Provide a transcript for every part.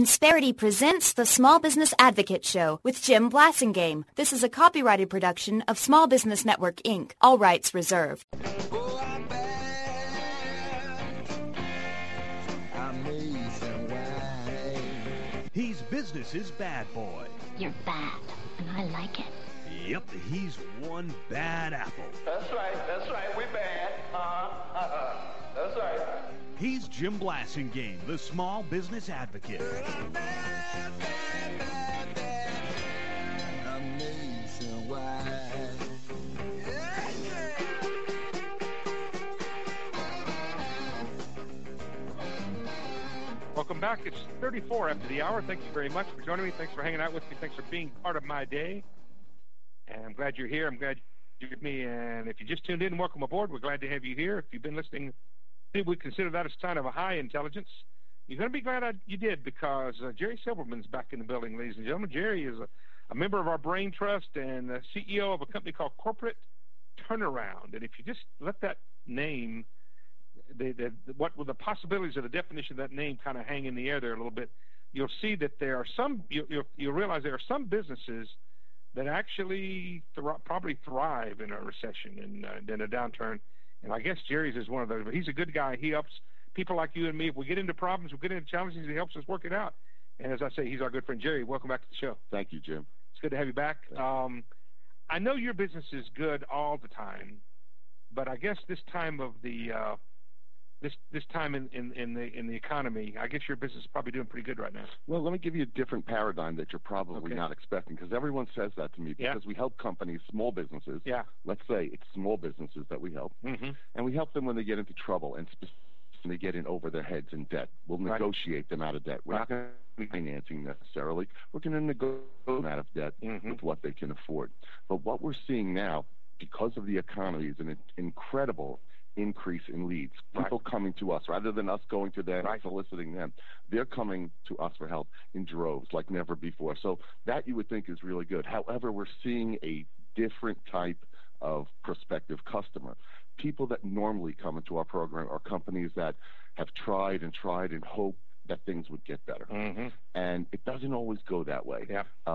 Insperity presents the Small Business Advocate Show with Jim Blasingame. This is a copyrighted production of Small Business Network, Inc. All rights reserved. Oh, I'm bad. I'm nationwide. He's business's bad boy. You're bad, and I like it. Yep, he's one bad apple. That's right, we bad. That's right. He's Jim Blasingame, the Small Business Advocate. I'm bad, bad, bad, bad. I'm nationwide. Welcome back. It's 34 after the hour. Thank you very much for joining me. Thanks for hanging out with me. Thanks for being part of my day. And I'm glad you're here. I'm glad you're with me. And if you just tuned in, welcome aboard. We're glad to have you here. If you've been listening, we consider that a sign of a high intelligence. You're going to be glad you did, because Jerry Silverman's back in the building, ladies and gentlemen. Jerry is a member of our Brain Trust and the CEO of a company called Corporate Turnaround. And if you just let that name, what were the possibilities of the definition of that name kind of hang in the air there a little bit, you'll see that there are some, you'll realize there are some businesses that actually probably thrive in a recession and in a downturn. And I guess Jerry's is one of those. But he's a good guy. He helps people like you and me. If we get into problems, we get into challenges, he helps us work it out. And as I say, he's our good friend. Jerry, welcome back to the show. Thank you, Jim. It's good to have you back. I know your business is good all the time, but I guess this time of the this time in the economy, I guess your business is probably doing pretty good right now. Well, let me give you a different paradigm that you're probably not expecting, because everyone says that to me, because we help companies, small businesses. Yeah. Let's say it's small businesses that we help, and we help them when they get into trouble and specifically get in over their heads in debt. We'll negotiate them out of debt. We're not going to be financing necessarily. We're going to negotiate them out of debt with what they can afford. But what we're seeing now, because of the economy, is an incredible increase in leads. People coming to us rather than us going to them and soliciting them. They're coming to us for help in droves like never before. So that you would think is really good. However, we're seeing a different type of prospective customer. People that normally come into our program are companies that have tried and hope that things would get better. And it doesn't always go that way.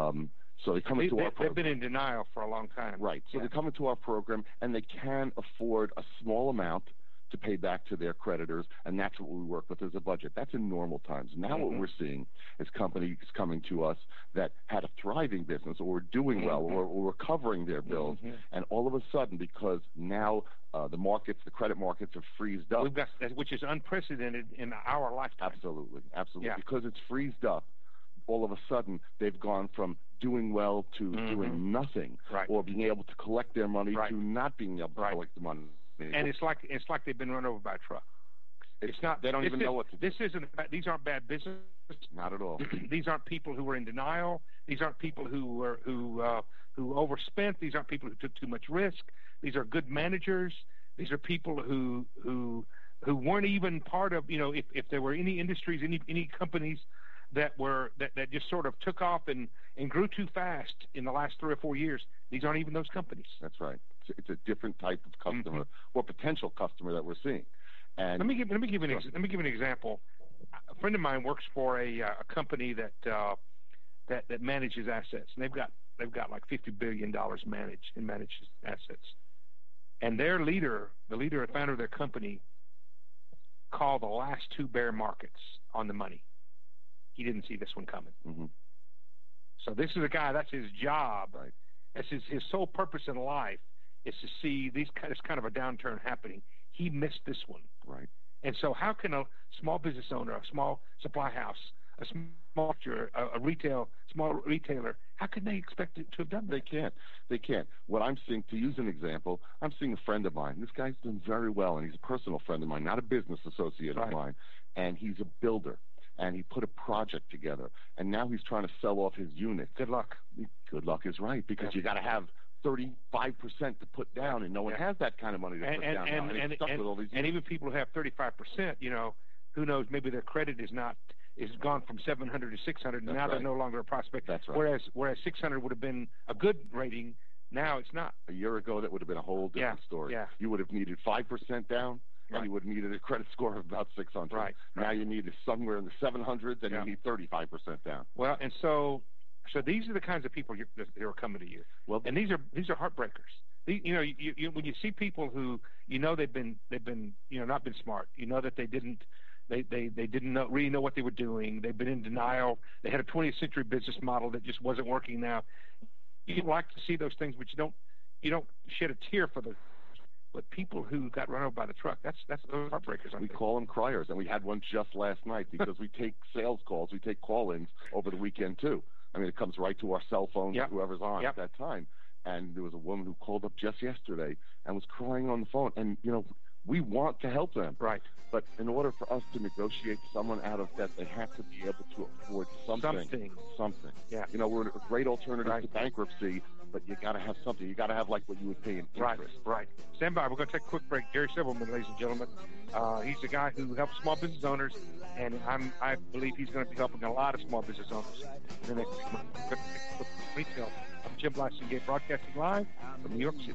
So they come into our program. They've been in denial for a long time. Right. So they come into our program, and they can afford a small amount to pay back to their creditors, and that's what we work with as a budget. That's in normal times. Now what we're seeing is companies coming to us that had a thriving business or were doing well or were covering their bills, and all of a sudden, because now the credit markets have freezed up. Which is unprecedented in our lifetime. Absolutely. Yeah. Because it's freezed up, all of a sudden they've gone from doing well to doing nothing, or being able to collect their money to not being able to collect the money. And it's like they've been run over by a truck. It's not. They don't even know what to do. These aren't bad business. Not at all. These aren't people who were in denial. These aren't people who overspent. These aren't people who took too much risk. These are good managers. These are people who weren't even part of. If there were any industries, any companies that just sort of took off and grew too fast in the last 3 or 4 years, these aren't even those companies. That's right. It's a different type of customer or potential customer that we're seing. And let me give an example. A friend of mine works for a company that manages assets, and they've got like $50 billion managed assets. And their leader, the founder of their company, called the last 2 bear markets on the money. He didn't see this one coming. So this is a guy, that's his job. That's his sole purpose in life, is to see this kind of a downturn happening. He missed this one. And so how can a small business owner, a small supply house, a small retailer, how can they expect it to have done that? They can't. What I'm seeing, to use an example, I'm seeing a friend of mine. This guy's done very well, and he's a personal friend of mine, not a business associate of mine. And he's a builder. And he put a project together, and now he's trying to sell off his unit. Good luck. Good luck is right, because you got to have 35% to put down, and no one has that kind of money to put down. And stuck with all these and even people who have 35%, who knows? Maybe their credit is gone from 700 to 600, and now they're no longer a prospect. That's right. Whereas 600 would have been a good rating. Now it's not. A year ago, that would have been a whole different story. You would have needed 5% down, and you would have needed a credit score of about 600. Right. Now you need somewhere in the 700s, and you need 35% down. Well, and so these are the kinds of people that are coming to you. Well, and these are heartbreakers. You when you see people who they've been not been smart. That they didn't really know what they were doing. They've been in denial. They had a 20th century business model that just wasn't working now. You like to see those things, but you don't shed a tear for those. But people who got run over by the truck, that's those heartbreakers. We call them criers, and we had one just last night because we take sales calls, we take call-ins over the weekend too. I mean, it comes right to our cell phones, whoever's on at that time. And there was a woman who called up just yesterday and was crying on the phone. And, we want to help them. Right. But in order for us to negotiate someone out of debt, they have to be able to afford something. Yeah. We're a great alternative to bankruptcy, but you got to have something. You got to have like what you would pay in interest. Right. Stand by. We're going to take a quick break. Jerry Silverman, ladies and gentlemen. He's the guy who helps small business owners, and I believe he's going to be helping a lot of small business owners in the next retail. I'm Jim Blasingame, broadcasting live from New York City.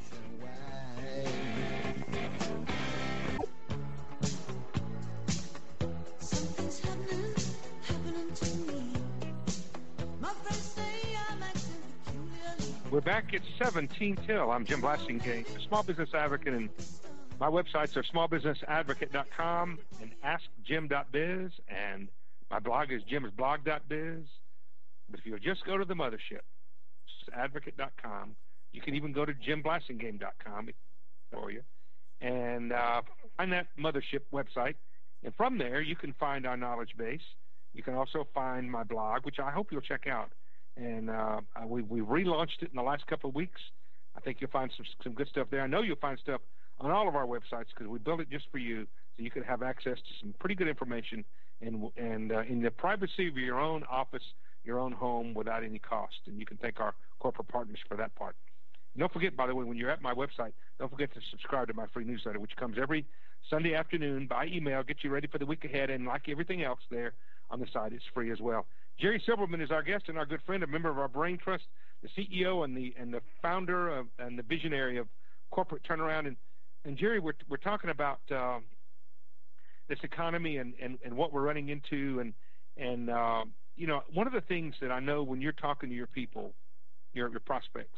We're back at 17 till. I'm Jim Blasingame, a small business advocate, and my websites are smallbusinessadvocate.com and askjim.biz, and my blog is jimsblog.biz. But if you'll just go to the mothership, advocate.com, you can even go to jimblasingame.com for you, and find that mothership website. And from there, you can find our knowledge base. You can also find my blog, which I hope you'll check out. And we relaunched it in the last couple of weeks. I think you'll find some good stuff there. I know you'll find stuff on all of our websites because we built it just for you, so you can have access to some pretty good information and in the privacy of your own office, your own home, without any cost. And you can thank our corporate partners for that part. And don't forget, by the way, when you're at my website, don't forget to subscribe to my free newsletter, which comes every Sunday afternoon by email, get you ready for the week ahead. And like everything else there on the site, it's free as well. Jerry Silverman is our guest and our good friend, a member of our Brain Trust, the CEO and the founder of and the visionary of Corporate Turnaround. And Jerry, we're talking about this economy and what we're running into. And one of the things that I know when you're talking to your people, your prospects,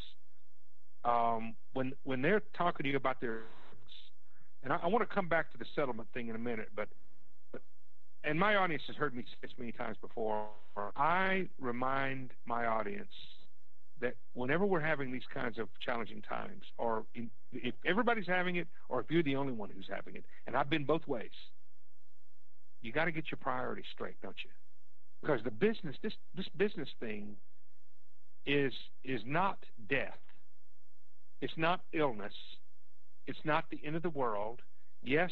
when they're talking to you about their, and I want to come back to the settlement thing in a minute, but and my audience has heard me say this many times before, I remind my audience that whenever we're having these kinds of challenging times, or if everybody's having it, or if you're the only one who's having it, and I've been both ways, you got to get your priorities straight, don't you? Because the business, this business thing is not death. It's not illness. It's not the end of the world. Yes,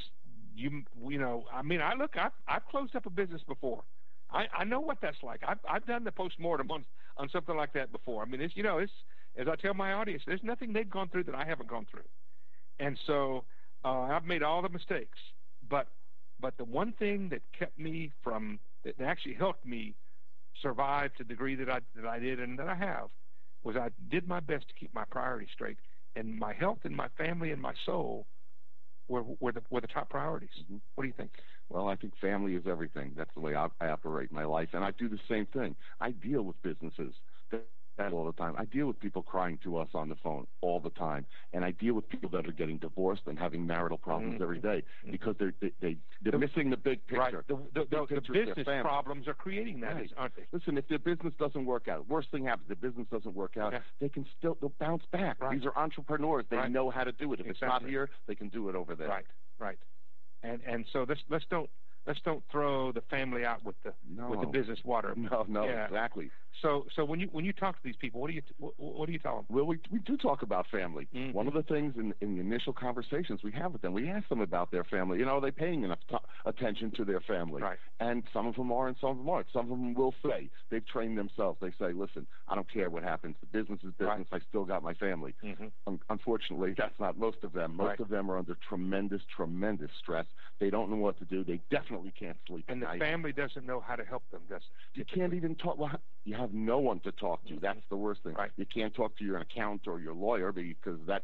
I've closed up a business before. I know what that's like. I've done the postmortem on something like that before. I mean, it's as I tell my audience, there's nothing they've gone through that I haven't gone through, and so I've made all the mistakes. But the one thing that kept me from that actually helped me survive to the degree that I did and that I have was I did my best to keep my priorities straight, and my health and my family and my soul were the top priorities. Mm-hmm. What do you think? Well, I think family is everything. That's the way I operate my life, and I do the same thing. I deal with businesses that all the time. I deal with people crying to us on the phone all the time, and I deal with people that are getting divorced and having marital problems every day because they're missing the big picture. Right. The business problems are creating that, aren't they? Listen, if their business doesn't work out, worst thing happens, the business doesn't work out, they'll bounce back. Right. These are entrepreneurs. They know how to do it. If it's not here, they can do it over there. Right. And so let's don't throw the family out with the business water. No, exactly. So when you talk to these people, what do you tell them? Well, we do talk about family. Mm-hmm. One of the things in the initial conversations we have with them, we ask them about their family. Are they paying enough attention to their family? Right. And some of them are, and some of them aren't. Some of them will say they've trained themselves. They say, "Listen, I don't care what happens. The business is business. Right. I still got my family." Mm-hmm. Unfortunately, that's not most of them. Most of them are under tremendous stress. They don't know what to do. They definitely can't sleep. And the family doesn't know how to help them. You can't even talk. Well, you have no one to talk to. That's the worst thing. Right. You can't talk to your accountant or your lawyer because that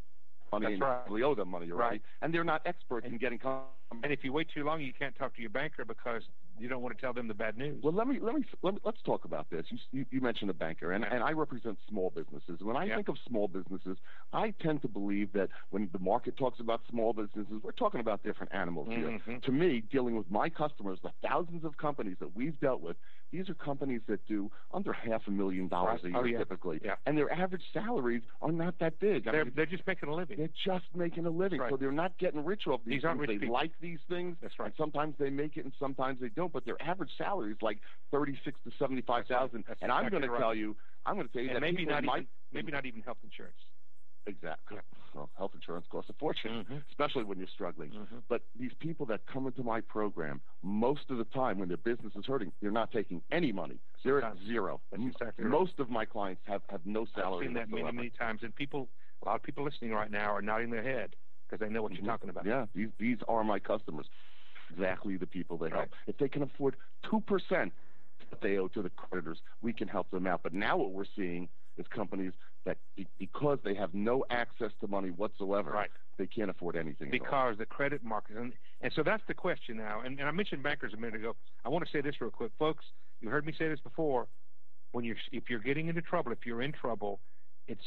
money and you owe them money already, and they're not experts in getting. And if you wait too long, you can't talk to your banker because you don't want to tell them the bad news. Well, let's talk about this. You mentioned a banker, and I represent small businesses. When I think of small businesses, I tend to believe that when the market talks about small businesses, we're talking about different animals here. To me, dealing with my customers, the thousands of companies that we've dealt with, these are companies that do under $500,000 a year typically, and their average salaries are not that big. They're just making a living. They're just making a living, so they're not getting rich off these things. They like these things, and sometimes they make it, and sometimes they don't. But their average salary is like $36,000 to $75,000, and I'm going to tell you that maybe not even health insurance. Exactly. Well, health insurance costs a fortune, especially when you're struggling. But these people that come into my program, most of the time when their business is hurting, they're not taking any money. They're at zero. Most of my clients have no salary. I've seen that many times, and a lot of people listening right now are nodding their head because they know what you're talking about. Yeah, these are my customers. Exactly the people they help. If they can afford 2% that they owe to the creditors, we can help them out. But now what we're seeing is companies that, because they have no access to money whatsoever, they can't afford anything. Because the credit market, and so that's the question now. And I mentioned bankers a minute ago. I want to say this real quick, folks. You heard me say this before. If you're getting into trouble, if you're in trouble, it's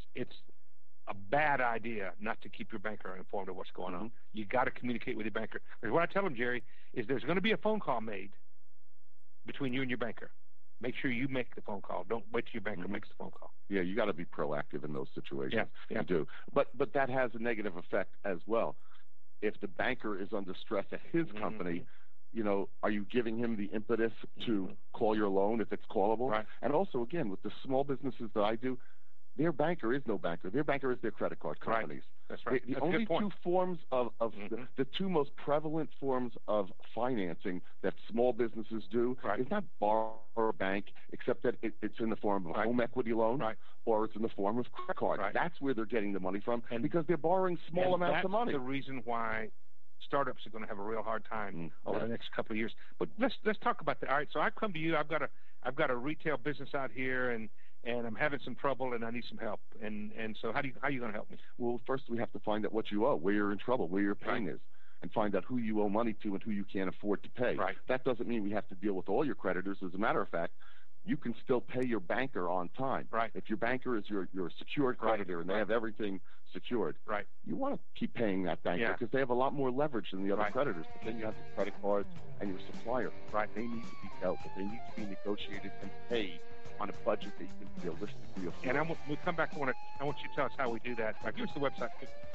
a bad idea not to keep your banker informed of what's going on. You got to communicate with your banker. Because what I tell them, Jerry, is there's going to be a phone call made between you and your banker. Make sure you make the phone call. Don't wait till your banker makes the phone call. Yeah, you got to be proactive in those situations. You do. But that has a negative effect as well. If the banker is under stress at his company, are you giving him the impetus to call your loan if it's callable? Right. And also, again, with the small businesses that I do, their banker is no banker. Their banker is their credit card companies. That's right. The only two forms of the two most prevalent forms of financing that small businesses do is not borrow or bank, except that it's in the form of a home equity loan or it's in the form of credit card. That's where they're getting the money from, because they're borrowing small amounts of money. That's the reason why startups are going to have a real hard time over the next couple of years. But let's talk about that. All right, so I come to you. I've got a retail business out here, and I'm having some trouble, and I need some help. And so how are you going to help me? Well, first we have to find out what you owe, where you're in trouble, where your pain is, and find out who you owe money to and who you can't afford to pay. That doesn't mean we have to deal with all your creditors. As a matter of fact, you can still pay your banker on time. If your banker is your secured creditor and they have everything secured, you want to keep paying that banker because they have a lot more leverage than the other creditors. But then you have the credit cards and your supplier. They need to be dealt with. They need to be negotiated and paid on a budget that you can realistically afford. And when we come back, I want you to tell us how we do that. Give us the website.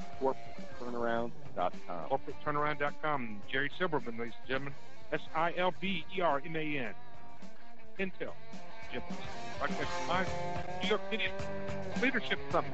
CorporateTurnaround.com. CorporateTurnaround.com. Jerry Silberman, ladies and gentlemen. SILBERMAN. Intel. Jim. Broadcast live. New York City Leadership Summit.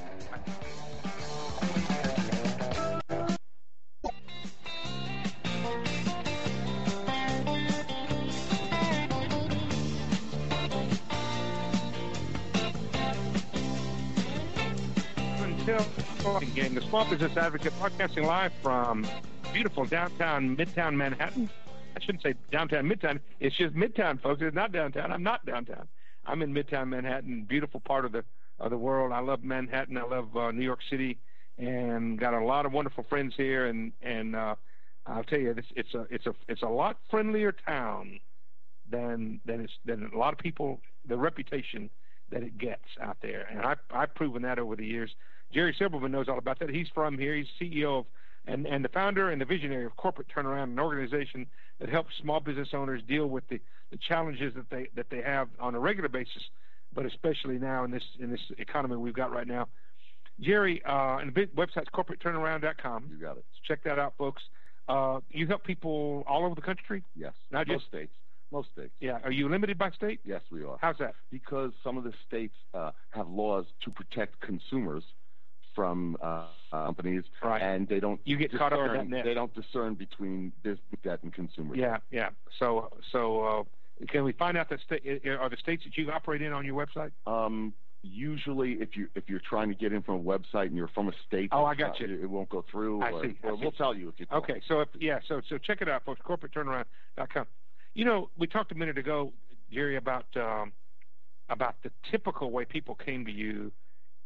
Game, the Small Business Advocate, broadcasting live from beautiful Midtown Manhattan. I shouldn't say downtown Midtown. It's just Midtown, folks. It's not downtown. I'm not downtown. I'm in Midtown Manhattan, beautiful part of the world. I love Manhattan. I love New York City, and got a lot of wonderful friends here. And I'll tell you, it's a lot friendlier town than a lot of people. The reputation that it gets out there, and I've proven that over the years. Jerry Silberman knows all about that. He's from here. He's CEO of and the founder and the visionary of Corporate Turnaround, an organization that helps small business owners deal with the challenges that they have on a regular basis, but especially now in this economy we've got right now. Jerry, and the website's CorporateTurnaround.com. You got it. So check that out, folks. You help people all over the country? Yes. Not Most states. Yeah. Are you limited by state? Yes, we are. How's that? Because some of the states have laws to protect consumers from companies, and they don't. You get caught up in that net. They don't discern between business debt and consumer debt. Yeah. So can we find out are the states that you operate in on your website? Usually, if you're trying to get in from a website and you're from a state, I got you. It won't go through. I see. We'll tell you if you. Okay. So so check it out, folks. CorporateTurnaround.com. We talked a minute ago, Jerry, about the typical way people came to you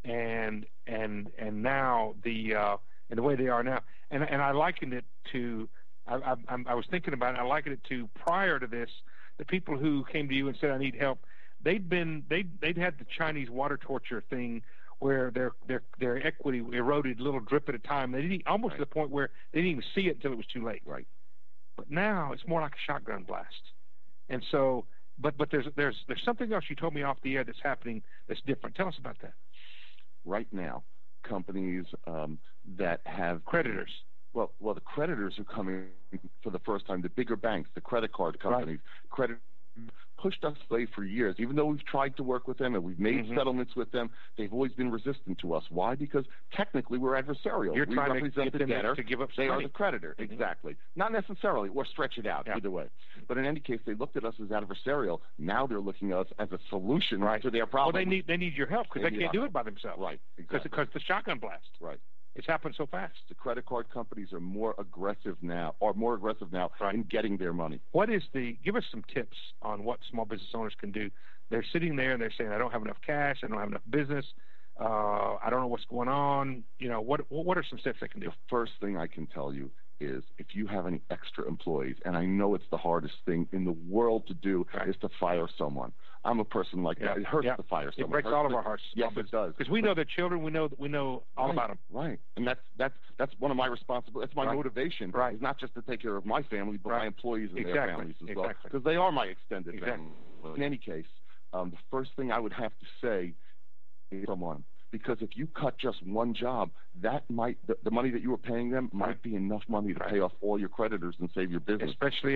and now and the way they are now, and I likened it to. I was thinking about it. I likened it to prior to this, the people who came to you and said, "I need help." They'd had the Chinese water torture thing, where their equity eroded a little drip at a time. They didn't, almost to the point where they didn't even see it until it was too late. Right. But now it's more like a shotgun blast. And so, but there's something else you told me off the air that's happening that's different. Tell us about that. Right now, companies that have creditors. Well, the creditors are coming for the first time. The bigger banks, the credit card companies, credit pushed us away for years. Even though we've tried to work with them and we've made settlements with them, they've always been resistant to us. Why? Because technically we're adversarial. You're we trying represent to the get debtor. to give up they money. Are the creditor. Exactly. Not necessarily, or stretch it out either way. But in any case, they looked at us as adversarial. Now they're looking at us as a solution to their problem. Well, they need your help because they can't do it by themselves. Right. Exactly. Because the shotgun blast. Right. It's happened so fast. The credit card companies are more aggressive now in getting their money. Give us some tips on what small business owners can do. They're sitting there and they're saying, I don't have enough cash, I don't have enough business, I don't know what's going on. What are some steps they can do? The first thing I can tell you is if you have any extra employees, and I know it's the hardest thing in the world to do, is to fire someone. I'm a person like that. It hurts to fire someone. It breaks all of our hearts. Yes, it does. Because we know their children. We know all about them. Right, and that's one of my responsibilities. That's my motivation. Right. It's not just to take care of my family, but my employees and their families as well, because they are my extended family. In any case, the first thing I would have to say is someone. Because if you cut just one job, that might the money that you were paying them might be enough money to pay off all your creditors and save your business. Especially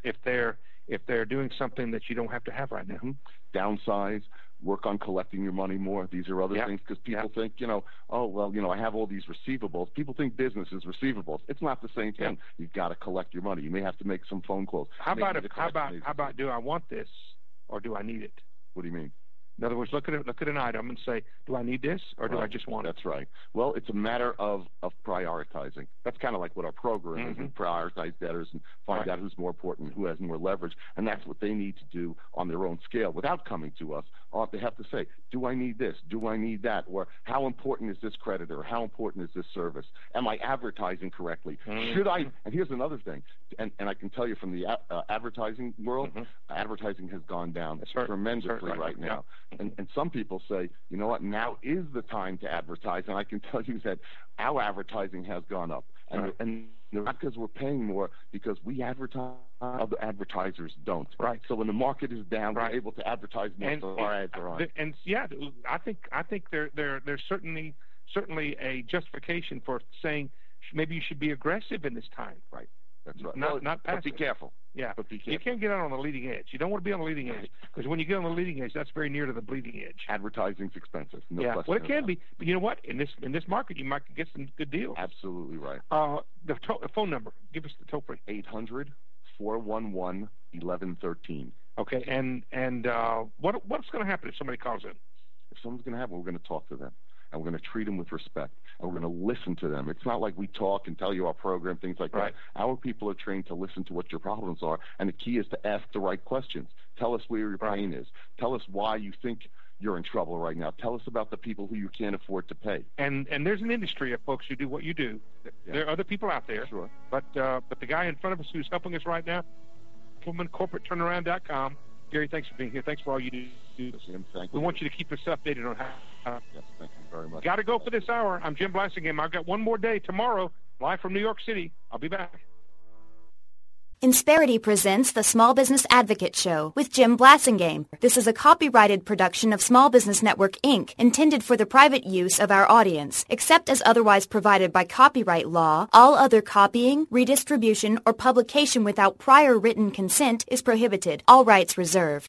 if they're doing something that you don't have to have right now. Downsize, work on collecting your money more. These are other things because people think, I have all these receivables. People think business is receivables. It's not the same thing. You've got to collect your money. You may have to make some phone calls. How about do I want this or do I need it? What do you mean? In other words, look at an item and say, do I need this or do I just want it? That's right. Well, it's a matter of prioritizing. That's kind of like what our program is. We prioritize debtors and find out who's more important, who has more leverage, and that's what they need to do on their own scale without coming to us. They have to say, do I need this? Do I need that? Or how important is this creditor? How important is this service? Am I advertising correctly? Should I? And here's another thing, and I can tell you from the advertising world, advertising has gone down tremendously right now. And some people say, you know what, now is the time to advertise, and I can tell you that our advertising has gone up. And not because we're paying more, because we advertise, other advertisers don't. Right. So when the market is down, we're able to advertise more, so our ads are on. And I think there's certainly a justification for saying maybe you should be aggressive in this time. Right. That's right. Not passive. But be careful. Yeah, but be careful. You can't get out on the leading edge. You don't want to be on the leading edge because when you get on the leading edge, that's very near to the bleeding edge. Advertising's expensive. No question. Well, it can be, but you know what? In this market, you might get some good deals. Absolutely right. The phone number. Give us the toll free. 800-411-1113. Okay, and what's going to happen if somebody calls in? If someone's going to happen, we're going to talk to them. And we're going to treat them with respect, and we're going to listen to them. It's not like we talk and tell you our program, things like that. Our people are trained to listen to what your problems are, and the key is to ask the right questions. Tell us where your pain is. Tell us why you think you're in trouble right now. Tell us about the people who you can't afford to pay. And there's an industry of folks who do what you do. There are other people out there. Sure. But the guy in front of us who's helping us right now, CorporateTurnaround.com. Gary, thanks for being here. Thanks for all you do. Jim, thank you. We want you to keep us updated on how. Yes, thank you very much. Got to go for this hour. I'm Jim Blasingame. I've got one more day tomorrow, live from New York City. I'll be back. Insperity presents the Small Business Advocate Show with Jim Blasingame. This is a copyrighted production of Small Business Network, Inc., intended for the private use of our audience. Except as otherwise provided by copyright law, all other copying, redistribution, or publication without prior written consent is prohibited. All rights reserved.